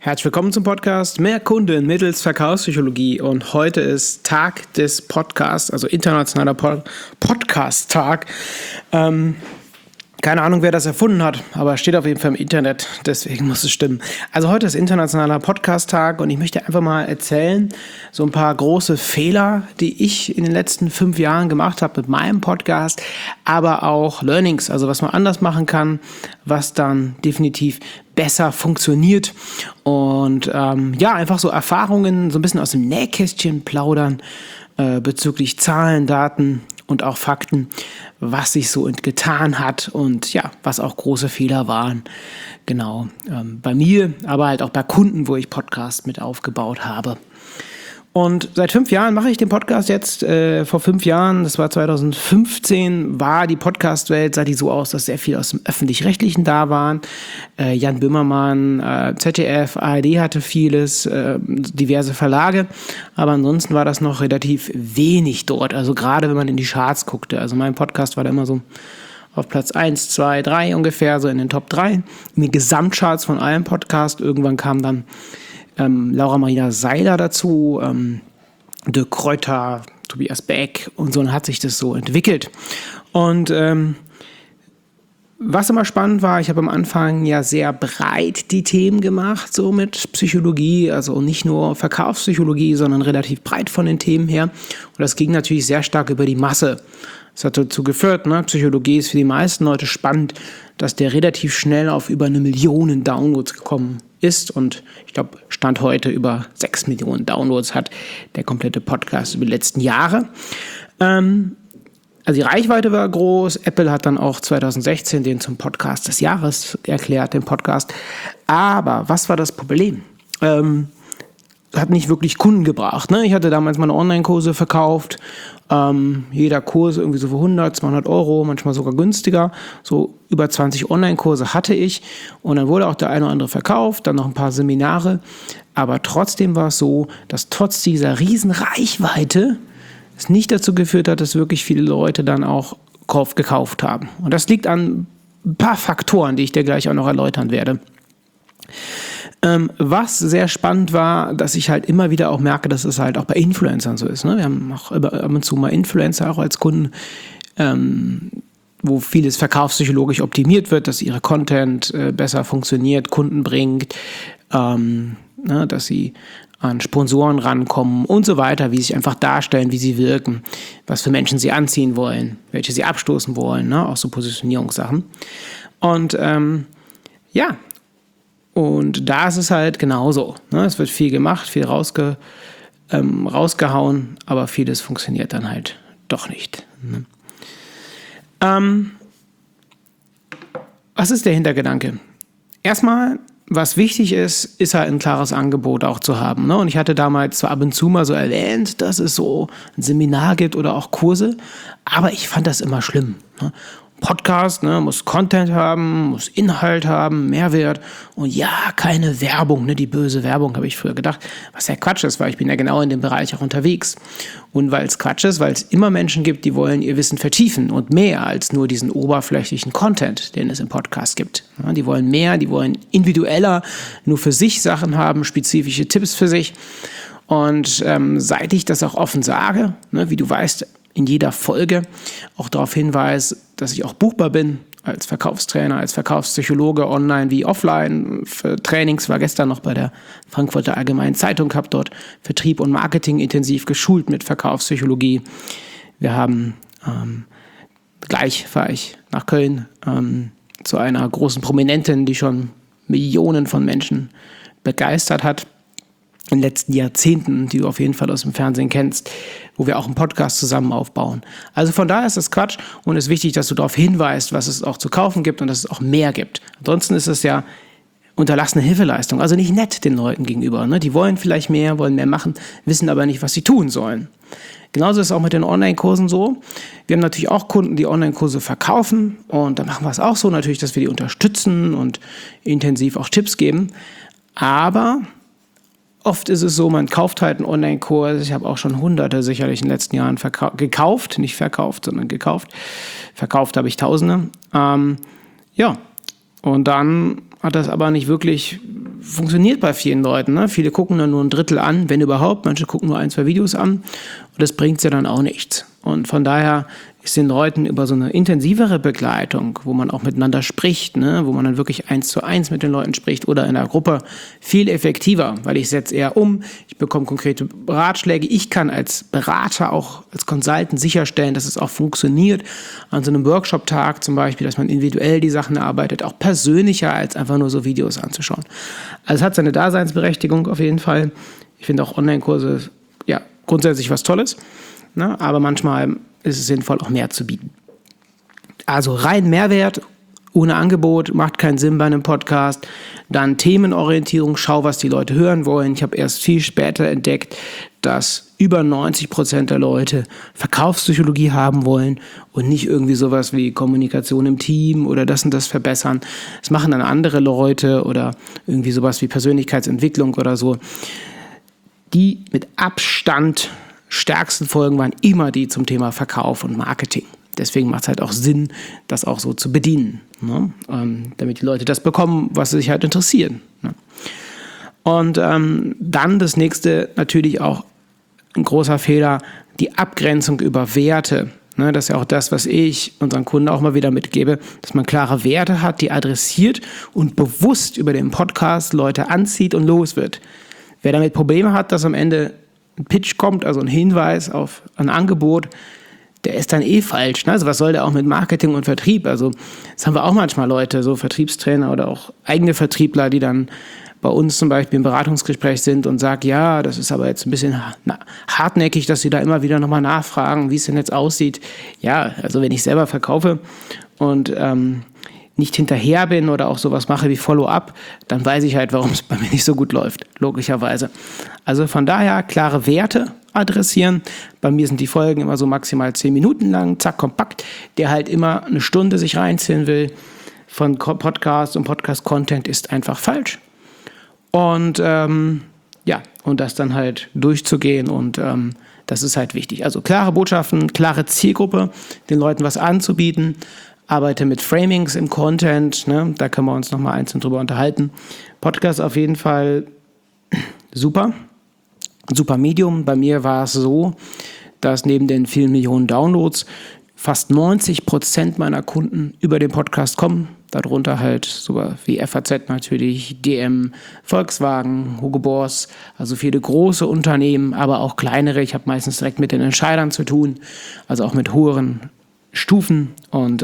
Herzlich willkommen zum Podcast Mehr Kunden mittels Verkaufspsychologie und heute ist Tag des Podcasts, also internationaler Podcast-Tag. Keine Ahnung, wer das erfunden hat, aber steht auf jeden Fall im Internet, deswegen muss es stimmen. Also heute ist internationaler Podcast-Tag und ich möchte einfach mal erzählen, so ein paar große Fehler, die ich in den letzten 5 Jahren gemacht habe mit meinem Podcast, aber auch Learnings, also was man anders machen kann, was dann definitiv besser funktioniert und einfach so Erfahrungen, so ein bisschen aus dem Nähkästchen plaudern bezüglich Zahlen, Daten und auch Fakten, was sich so getan hat und ja, was auch große Fehler waren. Genau, bei mir, aber halt auch bei Kunden, wo ich Podcasts mit aufgebaut habe. Und seit 5 Jahren mache ich den Podcast jetzt. Vor 5 Jahren, das war 2015, war die Podcast-Welt, sah die so aus, dass sehr viel aus dem Öffentlich-Rechtlichen da waren. Jan Böhmermann, ZDF, ARD hatte vieles, diverse Verlage. Aber ansonsten war das noch relativ wenig dort. Also gerade wenn man in die Charts guckte. Also mein Podcast war da immer so auf Platz 1, 2, 3 ungefähr, so in den Top 3. In den Gesamtcharts von allen Podcasts. Irgendwann kam dann Laura Marina Seiler dazu, Dirk Kräuter, Tobias Beck und so, und hat sich das so entwickelt. Und was immer spannend war, ich habe am Anfang ja sehr breit die Themen gemacht, so mit Psychologie, also nicht nur Verkaufspsychologie, sondern relativ breit von den Themen her. Und das ging natürlich sehr stark über die Masse. Das hat dazu geführt, Psychologie ist für die meisten Leute spannend, dass der relativ schnell auf über 1 Million Downloads gekommen ist und ich glaube, Stand heute über 6 Millionen Downloads hat der komplette Podcast über die letzten Jahre. Also die Reichweite war groß. Apple hat dann auch 2016 den zum Podcast des Jahres erklärt, den Podcast. Aber was war das Problem? Hat nicht wirklich Kunden gebracht. Ich hatte damals meine Online-Kurse verkauft. Jeder Kurs irgendwie so für 100, 200 Euro, manchmal sogar günstiger. So über 20 Online-Kurse hatte ich. Und dann wurde auch der eine oder andere verkauft, dann noch ein paar Seminare. Aber trotzdem war es so, dass trotz dieser riesen Reichweite es nicht dazu geführt hat, dass wirklich viele Leute dann auch gekauft haben. Und das liegt an ein paar Faktoren, die ich dir gleich auch noch erläutern werde. Was sehr spannend war, dass ich halt immer wieder auch merke, dass es halt auch bei Influencern so ist. Wir haben auch ab und zu mal Influencer auch als Kunden, wo vieles verkaufspsychologisch optimiert wird, dass ihre Content besser funktioniert, Kunden bringt, dass sie an Sponsoren rankommen und so weiter, wie sie sich einfach darstellen, wie sie wirken, was für Menschen sie anziehen wollen, welche sie abstoßen wollen, auch so Positionierungssachen. Und und da ist es halt genauso. Es wird viel gemacht, viel rausgehauen, aber vieles funktioniert dann halt doch nicht. Was ist der Hintergedanke? Erstmal, was wichtig ist, ist halt ein klares Angebot auch zu haben. Und ich hatte damals zwar ab und zu mal so erwähnt, dass es so ein Seminar gibt oder auch Kurse, aber ich fand das immer schlimm. Podcast, muss Content haben, muss Inhalt haben, Mehrwert und ja, keine Werbung, die böse Werbung, habe ich früher gedacht, was ja Quatsch ist, weil ich bin ja genau in dem Bereich auch unterwegs. Und weil es Quatsch ist, weil es immer Menschen gibt, die wollen ihr Wissen vertiefen und mehr als nur diesen oberflächlichen Content, den es im Podcast gibt. Die wollen mehr, die wollen individueller, nur für sich Sachen haben, spezifische Tipps für sich. Und seit ich das auch offen sage, wie du weißt, in jeder Folge auch darauf hinweise, dass ich auch buchbar bin als Verkaufstrainer, als Verkaufspsychologe, online wie offline. Für Trainings war gestern noch bei der Frankfurter Allgemeinen Zeitung, habe dort Vertrieb und Marketing intensiv geschult mit Verkaufspsychologie. Wir haben, gleich fahre ich nach Köln zu einer großen Prominentin, die schon Millionen von Menschen begeistert hat in den letzten Jahrzehnten, die du auf jeden Fall aus dem Fernsehen kennst, wo wir auch einen Podcast zusammen aufbauen. Also von daher ist das Quatsch und es ist wichtig, dass du darauf hinweist, was es auch zu kaufen gibt und dass es auch mehr gibt. Ansonsten ist es ja unterlassene Hilfeleistung, also nicht nett den Leuten gegenüber. Die wollen vielleicht mehr, wollen mehr machen, wissen aber nicht, was sie tun sollen. Genauso ist es auch mit den Online-Kursen so. Wir haben natürlich auch Kunden, die Online-Kurse verkaufen und da machen wir es auch so natürlich, dass wir die unterstützen und intensiv auch Tipps geben. Aber oft ist es so, man kauft halt einen Online-Kurs. Ich habe auch schon Hunderte sicherlich in den letzten Jahren gekauft, nicht verkauft, sondern gekauft. Verkauft habe ich Tausende. Und dann hat das aber nicht wirklich funktioniert bei vielen Leuten. Ne? Viele gucken dann nur ein Drittel an, wenn überhaupt. Manche gucken nur 1, 2 Videos an und das bringt ja dann auch nichts. Und von daher ist den Leuten über so eine intensivere Begleitung, wo man auch miteinander spricht, ne? Wo man dann wirklich 1:1 mit den Leuten spricht oder in der Gruppe, viel effektiver, weil ich setze eher um, ich bekomme konkrete Ratschläge. Ich kann als Berater, auch als Consultant sicherstellen, dass es auch funktioniert. An so einem Workshop-Tag zum Beispiel, dass man individuell die Sachen erarbeitet, auch persönlicher als einfach nur so Videos anzuschauen. Also es hat seine Daseinsberechtigung auf jeden Fall. Ich finde auch Online-Kurse ja grundsätzlich was Tolles, ne? Aber manchmal ist es sinnvoll, auch mehr zu bieten. Also rein Mehrwert, ohne Angebot, macht keinen Sinn bei einem Podcast. Dann Themenorientierung, schau, was die Leute hören wollen. Ich habe erst viel später entdeckt, dass über 90% der Leute Verkaufspsychologie haben wollen und nicht irgendwie sowas wie Kommunikation im Team oder das und das verbessern. Das machen dann andere Leute oder irgendwie sowas wie Persönlichkeitsentwicklung oder so. Die mit Abstand stärksten Folgen waren immer die zum Thema Verkauf und Marketing. Deswegen macht es halt auch Sinn, das auch so zu bedienen, ne? Damit die Leute das bekommen, was sie sich halt interessieren. Ne? Und dann das nächste natürlich auch ein großer Fehler, die Abgrenzung über Werte. Ne? Das ist ja auch das, was ich unseren Kunden auch mal wieder mitgebe, dass man klare Werte hat, die adressiert und bewusst über den Podcast Leute anzieht und los wird. Wer damit Probleme hat, dass am Ende ein Pitch kommt, also ein Hinweis auf ein Angebot, der ist dann falsch. Ne? Also was soll der auch mit Marketing und Vertrieb? Also das haben wir auch manchmal Leute, so Vertriebstrainer oder auch eigene Vertriebler, die dann bei uns zum Beispiel im Beratungsgespräch sind und sagen, ja, das ist aber jetzt ein bisschen hartnäckig, dass sie da immer wieder nochmal nachfragen, wie es denn jetzt aussieht. Ja, also wenn ich selber verkaufe und nicht hinterher bin oder auch sowas mache wie Follow-up, dann weiß ich halt, warum es bei mir nicht so gut läuft, logischerweise. Also von daher klare Werte adressieren. Bei mir sind die Folgen immer so maximal 10 Minuten lang, zack, kompakt. Der halt immer eine Stunde sich reinziehen will von Podcast und Podcast-Content ist einfach falsch. Und und das dann halt durchzugehen und das ist halt wichtig. Also klare Botschaften, klare Zielgruppe, den Leuten was anzubieten. Arbeite mit Framings im Content, ne? Da können wir uns nochmal einzeln drüber unterhalten. Podcast auf jeden Fall super Medium. Bei mir war es so, dass neben den vielen Millionen Downloads fast 90% meiner Kunden über den Podcast kommen. Darunter halt so wie FAZ natürlich, DM, Volkswagen, Hugo Boss, also viele große Unternehmen, aber auch kleinere. Ich habe meistens direkt mit den Entscheidern zu tun, also auch mit höheren Stufen und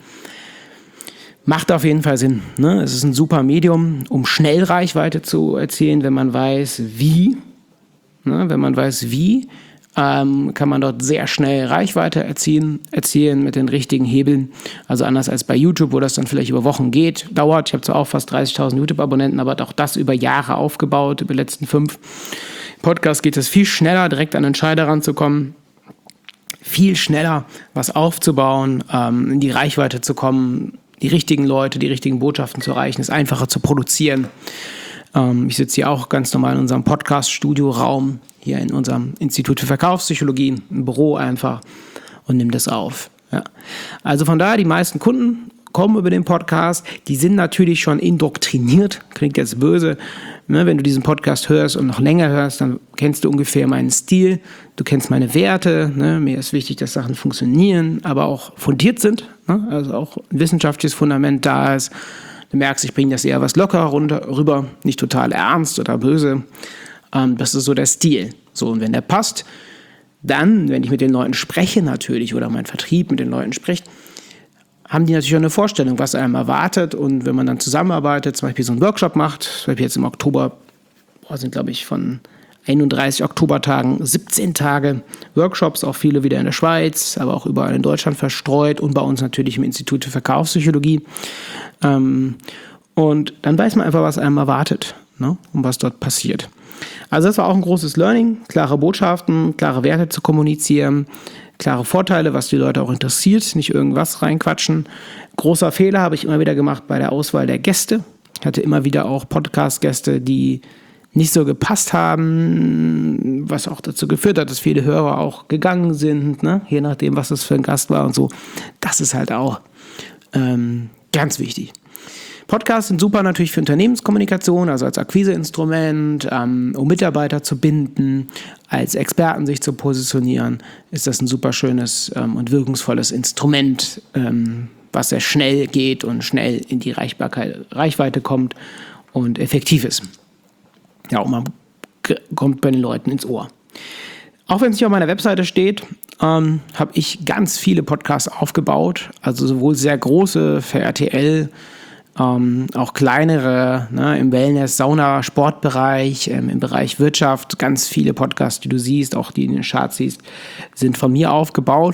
macht auf jeden Fall Sinn. Ne? Es ist ein super Medium, um schnell Reichweite zu erzielen, wenn man weiß, wie. Ne? Wenn man weiß, wie, kann man dort sehr schnell Reichweite erzielen mit den richtigen Hebeln. Also anders als bei YouTube, wo das dann vielleicht über Wochen dauert. Ich habe zwar auch fast 30.000 YouTube-Abonnenten, aber auch das über Jahre aufgebaut, über die letzten 5. Podcast geht es viel schneller, direkt an Entscheider ranzukommen. Viel schneller was aufzubauen, in die Reichweite zu kommen, die richtigen Leute, die richtigen Botschaften zu erreichen, ist einfacher zu produzieren. Ich sitze hier auch ganz normal in unserem Podcast-Studio-Raum, hier in unserem Institut für Verkaufspsychologie, im Büro einfach und nehme das auf. Ja. Also von daher, die meisten Kunden kommen über den Podcast, die sind natürlich schon indoktriniert, klingt jetzt böse, ne? Wenn du diesen Podcast hörst und noch länger hörst, dann kennst du ungefähr meinen Stil, du kennst meine Werte, ne? Mir ist wichtig, dass Sachen funktionieren, aber auch fundiert sind, ne? Also auch ein wissenschaftliches Fundament da ist. Du merkst, ich bringe das eher was locker rüber, nicht total ernst oder böse. Das ist so der Stil. So, und wenn der passt, dann, wenn ich mit den Leuten spreche natürlich oder mein Vertrieb mit den Leuten spricht, haben die natürlich auch eine Vorstellung, was einem erwartet. Und wenn man dann zusammenarbeitet, zum Beispiel so einen Workshop macht, zum Beispiel jetzt im Oktober, sind glaube ich von 31 Oktobertagen 17 Tage Workshops, auch viele wieder in der Schweiz, aber auch überall in Deutschland verstreut und bei uns natürlich im Institut für Verkaufspsychologie. Und dann weiß man einfach, was einem erwartet, ne? Und was dort passiert. Also das war auch ein großes Learning, klare Botschaften, klare Werte zu kommunizieren, klare Vorteile, was die Leute auch interessiert, nicht irgendwas reinquatschen. Großer Fehler habe ich immer wieder gemacht bei der Auswahl der Gäste. Ich hatte immer wieder auch Podcast-Gäste, die nicht so gepasst haben, was auch dazu geführt hat, dass viele Hörer auch gegangen sind, ne? Je nachdem, was das für ein Gast war und so. Das ist halt auch ganz wichtig. Podcasts sind super natürlich für Unternehmenskommunikation, also als Akquiseinstrument, um Mitarbeiter zu binden, als Experten sich zu positionieren, ist das ein super schönes und wirkungsvolles Instrument, was sehr schnell geht und schnell in die Reichweite kommt und effektiv ist. Ja, und man kommt bei den Leuten ins Ohr. Auch wenn es nicht auf meiner Webseite steht, habe ich ganz viele Podcasts aufgebaut, also sowohl sehr große für RTL, auch kleinere, ne, im Wellness-, Sauna-, Sportbereich, im Bereich Wirtschaft. Ganz viele Podcasts, die du siehst, auch die in den Charts siehst, sind von mir aufgebaut,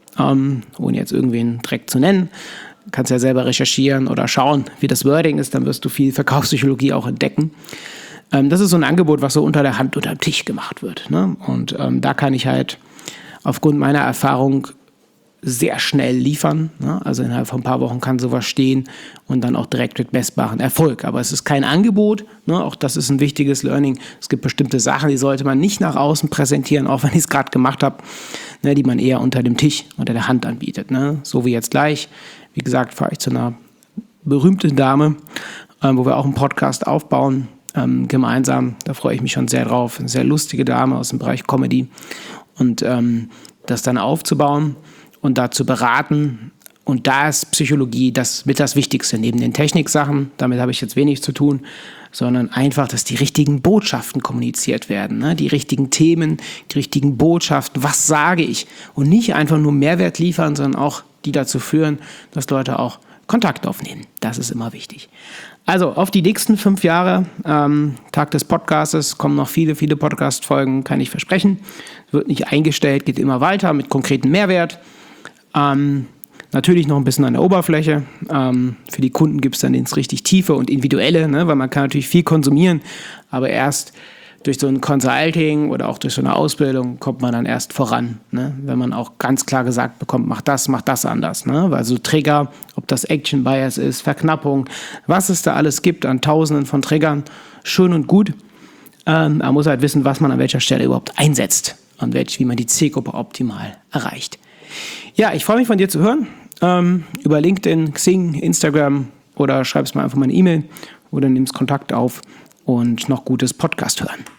ohne jetzt irgendwen direkt zu nennen. Du kannst ja selber recherchieren oder schauen, wie das Wording ist, dann wirst du viel Verkaufspsychologie auch entdecken. Das ist so ein Angebot, was so unter der Hand, unter dem Tisch gemacht wird. Ne? Und da kann ich halt aufgrund meiner Erfahrung sehr schnell liefern. Ne? Also innerhalb von ein paar Wochen kann sowas stehen und dann auch direkt mit messbaren Erfolg. Aber es ist kein Angebot. Ne? Auch das ist ein wichtiges Learning. Es gibt bestimmte Sachen, die sollte man nicht nach außen präsentieren, auch wenn ich es gerade gemacht habe, ne? Die man eher unter dem Tisch, unter der Hand anbietet. Ne? So wie jetzt gleich. Wie gesagt, fahre ich zu einer berühmten Dame, wo wir auch einen Podcast aufbauen. Gemeinsam, da freue ich mich schon sehr drauf. Eine sehr lustige Dame aus dem Bereich Comedy. Und das dann aufzubauen und da zu beraten. Und da ist Psychologie das mit das Wichtigste, neben den Techniksachen. Damit habe ich jetzt wenig zu tun, sondern einfach, dass die richtigen Botschaften kommuniziert werden. Ne? Die richtigen Themen, die richtigen Botschaften. Was sage ich? Und nicht einfach nur Mehrwert liefern, sondern auch die dazu führen, dass Leute auch Kontakt aufnehmen. Das ist immer wichtig. Also auf die nächsten 5 Jahre, Tag des Podcastes, kommen noch viele, viele Podcast-Folgen, kann ich versprechen. Wird nicht eingestellt, geht immer weiter mit konkreten Mehrwert. Natürlich noch ein bisschen an der Oberfläche. Für die Kunden gibt es dann ins richtig tiefe und individuelle, ne? Weil man kann natürlich viel konsumieren, aber erst durch so ein Consulting oder auch durch so eine Ausbildung kommt man dann erst voran, ne? Wenn man auch ganz klar gesagt bekommt, mach das anders. Ne? Weil so Trigger, ob das Action Bias ist, Verknappung, was es da alles gibt an Tausenden von Triggern, schön und gut. Man muss halt wissen, was man an welcher Stelle überhaupt einsetzt und wie man die Zielgruppe optimal erreicht. Ja, ich freue mich von dir zu hören. Über LinkedIn, Xing, Instagram oder schreibst mir einfach mal eine E-Mail oder nimmst Kontakt auf und noch gutes Podcast hören.